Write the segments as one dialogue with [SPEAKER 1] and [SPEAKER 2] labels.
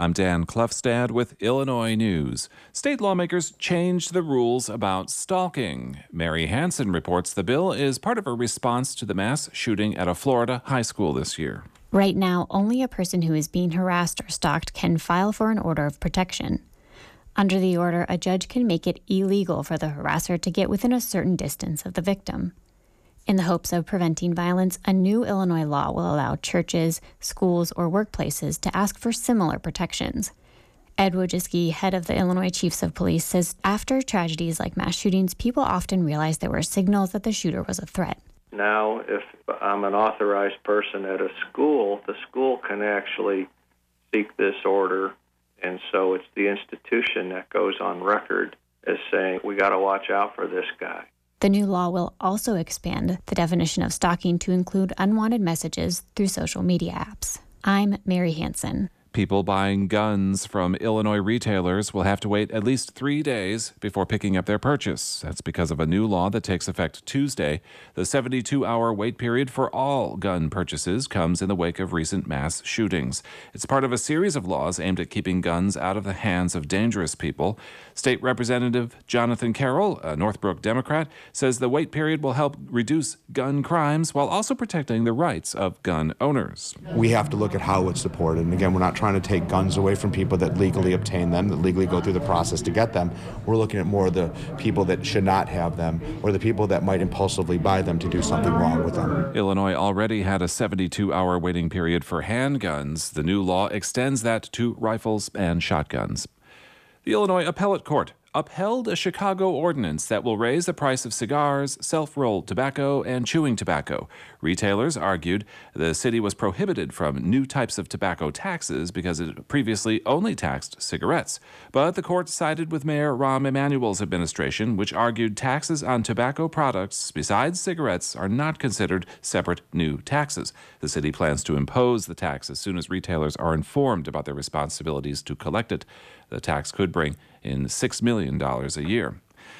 [SPEAKER 1] I'm Dan Klefstad with Illinois News. State lawmakers changed the rules about stalking. Mary Hansen reports the bill is part of a response to the mass shooting at a Florida high school this year.
[SPEAKER 2] Right now, only a person who is being harassed or stalked can file for an order of protection. Under the order, a judge can make it illegal for the harasser to get within a certain distance of the victim. In the hopes of preventing violence, a new Illinois law will allow churches, schools, or workplaces to ask for similar protections. Ed Wojcicki, head of the Illinois Chiefs of Police, says after tragedies like mass shootings, people often realize there were signals that the shooter was a threat.
[SPEAKER 3] Now, if I'm an authorized person at a school, the school can actually seek this order, and so it's the institution that goes on record as saying, we got to watch out for this guy.
[SPEAKER 2] The new law will also expand the definition of stalking to include unwanted messages through social media apps. I'm Mary Hansen.
[SPEAKER 1] People buying guns from Illinois retailers will have to wait at least 3 days before picking up their purchase. That's because of a new law that takes effect Tuesday. The 72-hour wait period for all gun purchases comes in the wake of recent mass shootings. It's part of a series of laws aimed at keeping guns out of the hands of dangerous people. State Representative Jonathan Carroll, a Northbrook Democrat, says the wait period will help reduce gun crimes while also protecting the rights of gun owners.
[SPEAKER 4] We have to look at how it's supported. And again, we're not trying to take guns away from people that legally obtain them, that legally go through the process to get them. We're looking at more of the people that should not have them, or the people that might impulsively buy them to do something wrong with them.
[SPEAKER 1] Illinois already had a 72-hour waiting period for handguns. The new law extends that to rifles and shotguns. The Illinois Appellate Court upheld a Chicago ordinance that will raise the price of cigars, self-rolled tobacco, and chewing tobacco. Retailers argued the city was prohibited from new types of tobacco taxes because it previously only taxed cigarettes. But the court sided with Mayor Rahm Emanuel's administration, which argued taxes on tobacco products besides cigarettes are not considered separate new taxes. The city plans to impose the tax as soon as retailers are informed about their responsibilities to collect it. The tax could bring in $6 million a year.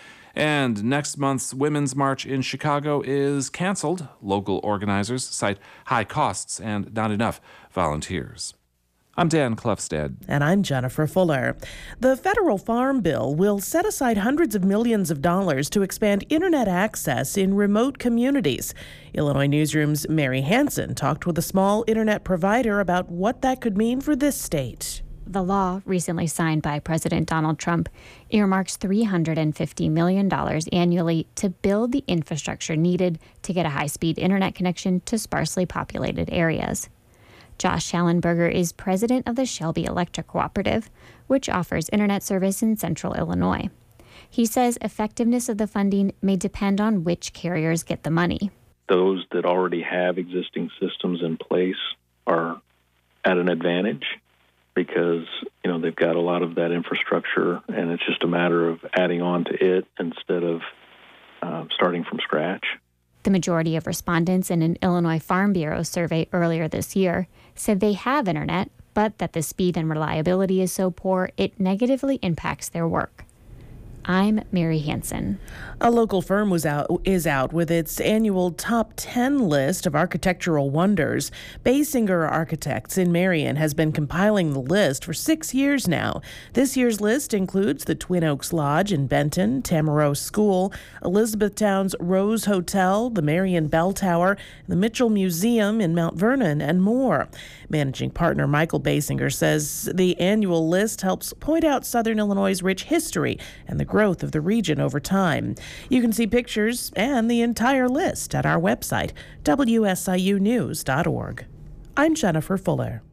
[SPEAKER 1] And next month's Women's March in Chicago is canceled. Local organizers cite high costs and not enough volunteers. I'm Dan Klefstad.
[SPEAKER 5] And I'm Jennifer Fuller. The federal farm bill will set aside hundreds of millions of dollars to expand internet access in remote communities. Illinois Newsroom's Mary Hansen talked with a small internet provider about what that could mean for this state.
[SPEAKER 2] The law, recently signed by President Donald Trump, earmarks $350 million annually to build the infrastructure needed to get a high-speed internet connection to sparsely populated areas. Josh Schallenberger is president of the Shelby Electric Cooperative, which offers internet service in central Illinois. He says effectiveness of the funding may depend on which carriers get the money.
[SPEAKER 6] Those that already have existing systems in place are at an advantage, because they've got a lot of that infrastructure, and it's just a matter of adding on to it instead of starting from scratch.
[SPEAKER 2] The majority of respondents in an Illinois Farm Bureau survey earlier this year said they have internet, but that the speed and reliability is so poor it negatively impacts their work. I'm Mary Hansen.
[SPEAKER 5] A local firm is out with its annual top 10 list of architectural wonders. Basinger Architects in Marion has been compiling the list for 6 years now. This year's list includes the Twin Oaks Lodge in Benton, Tamaroa School, Elizabethtown's Rose Hotel, the Marion Bell Tower, the Mitchell Museum in Mount Vernon, and more. Managing partner Michael Basinger says the annual list helps point out Southern Illinois' rich history and the growth of the region over time. You can see pictures and the entire list at our website, WSIUnews.org. I'm Jennifer Fuller.